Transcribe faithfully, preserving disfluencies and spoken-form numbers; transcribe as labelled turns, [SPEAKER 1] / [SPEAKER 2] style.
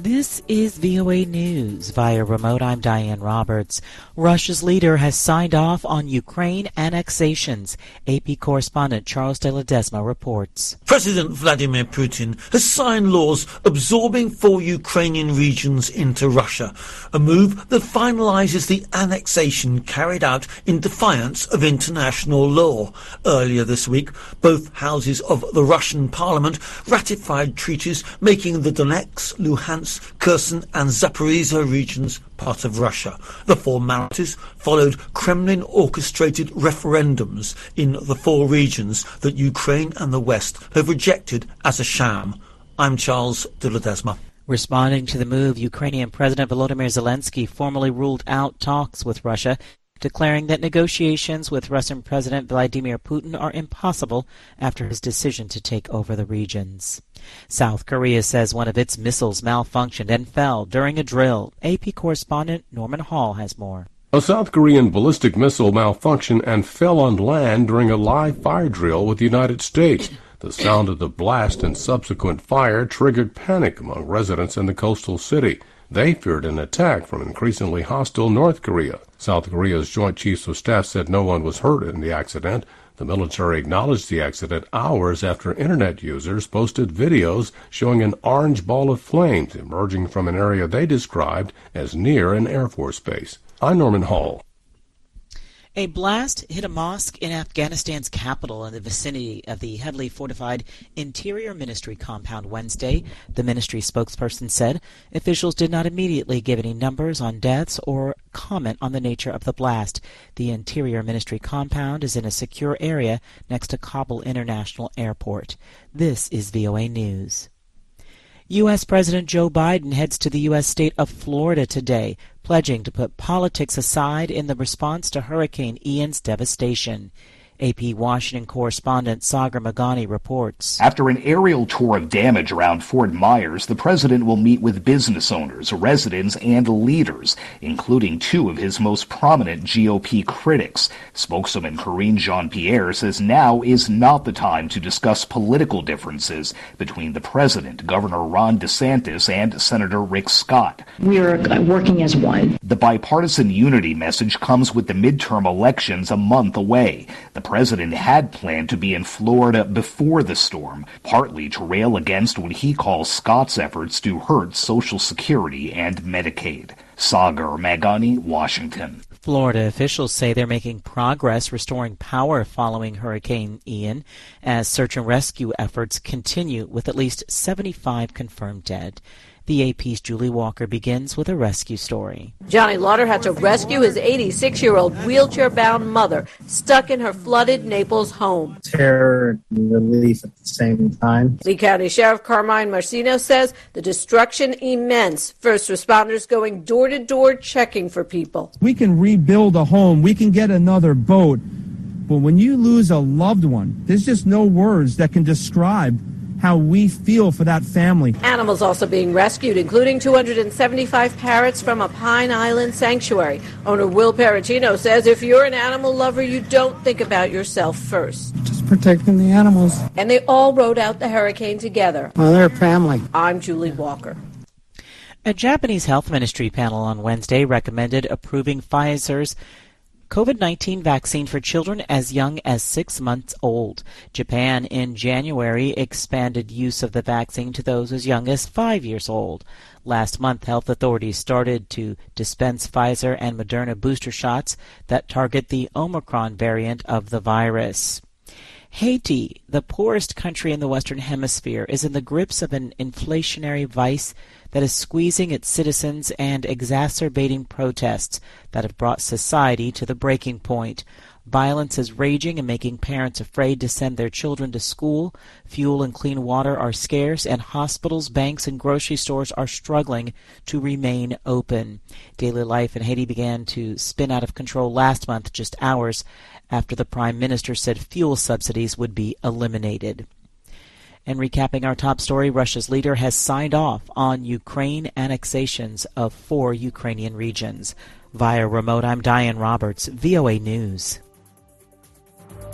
[SPEAKER 1] This is V O A News. Via remote, I'm Diane Roberts. Russia's leader has signed off on Ukraine annexations. A P correspondent Charles de Ledesma reports.
[SPEAKER 2] President Vladimir Putin has signed laws absorbing four Ukrainian regions into Russia, a move that finalizes the annexation carried out in defiance of international law. Earlier this week, both houses of the Russian parliament ratified treaties making the Donetsk, Luhansk, Kherson and Zaporizhzhia regions part of Russia. The formalities followed Kremlin-orchestrated referendums in the four regions that Ukraine and the West have rejected as a sham. I'm Charles de Ledesma.
[SPEAKER 1] Responding to the move, Ukrainian President Volodymyr Zelensky formally ruled out talks with Russia, declaring that negotiations with Russian President Vladimir Putin are impossible after his decision to take over the regions. South Korea says one of its missiles malfunctioned and fell during a drill. A P correspondent Norman Hall has more.
[SPEAKER 3] A South Korean ballistic missile malfunctioned and fell on land during a live fire drill with the United States. The sound of the blast and subsequent fire triggered panic among residents in the coastal city. They feared an attack from increasingly hostile North Korea. South Korea's Joint Chiefs of Staff said no one was hurt in the accident. The military acknowledged the accident hours after Internet users posted videos showing an orange ball of flames emerging from an area they described as near an Air Force base. I'm Norman Hall.
[SPEAKER 1] A blast hit a mosque in Afghanistan's capital in the vicinity of the heavily fortified Interior Ministry compound Wednesday, the ministry spokesperson said. Officials did not immediately give any numbers on deaths or comment on the nature of the blast. The Interior Ministry compound is in a secure area next to Kabul International Airport. This is V O A News. U S President Joe Biden heads to the U S state of Florida today, pledging to put politics aside in the response to Hurricane Ian's devastation. A P Washington correspondent Sagar Magani reports.
[SPEAKER 4] After an aerial tour of damage around Fort Myers, the president will meet with business owners, residents, and leaders, including two of his most prominent G O P critics. Spokeswoman Karine Jean-Pierre says now is not the time to discuss political differences between the president, Governor Ron DeSantis, and Senator Rick Scott.
[SPEAKER 5] We are working as one.
[SPEAKER 4] The bipartisan unity message comes with the midterm elections a month away. The president had planned to be in Florida before the storm, partly to rail against what he calls Scott's efforts to hurt Social Security and Medicaid. Sagar Magani, Washington.
[SPEAKER 1] Florida officials say they're making progress restoring power following Hurricane Ian as search and rescue efforts continue with at least seventy-five confirmed dead. The A P's Julie Walker begins with a rescue story.
[SPEAKER 6] Johnny Lauder had to rescue his eighty-six-year-old wheelchair-bound mother stuck in her flooded Naples home.
[SPEAKER 7] Terror and relief at the same time.
[SPEAKER 6] Lee County Sheriff Carmine Marcino says the destruction immense. First responders going door-to-door checking for people.
[SPEAKER 8] We can rebuild a home. We can get another boat. But when you lose a loved one, there's just no words that can describe how we feel for that family.
[SPEAKER 6] Animals also being rescued, including two hundred seventy-five parrots from a Pine Island sanctuary. Owner Will Pericino says if you're an animal lover, you don't think about yourself first.
[SPEAKER 8] Just protecting the animals.
[SPEAKER 6] And they all rode out the hurricane together.
[SPEAKER 8] Well, they're a family.
[SPEAKER 6] I'm Julie Walker.
[SPEAKER 1] A Japanese health ministry panel on Wednesday recommended approving Pfizer's COVID nineteen vaccine for children as young as six months old. Japan in January expanded use of the vaccine to those as young as five years old. Last month, health authorities started to dispense Pfizer and Moderna booster shots that target the Omicron variant of the virus. Haiti, the poorest country in the Western Hemisphere, is in the grips of an inflationary vice that is squeezing its citizens and exacerbating protests that have brought society to the breaking point. Violence is raging and making parents afraid to send their children to school. Fuel and clean water are scarce, and hospitals, banks, and grocery stores are struggling to remain open. Daily life in Haiti began to spin out of control last month, just hours after the Prime Minister said fuel subsidies would be eliminated. And recapping our top story, Russia's leader has signed off on Ukraine annexations of four Ukrainian regions. Via remote, I'm Diane Roberts, V O A News.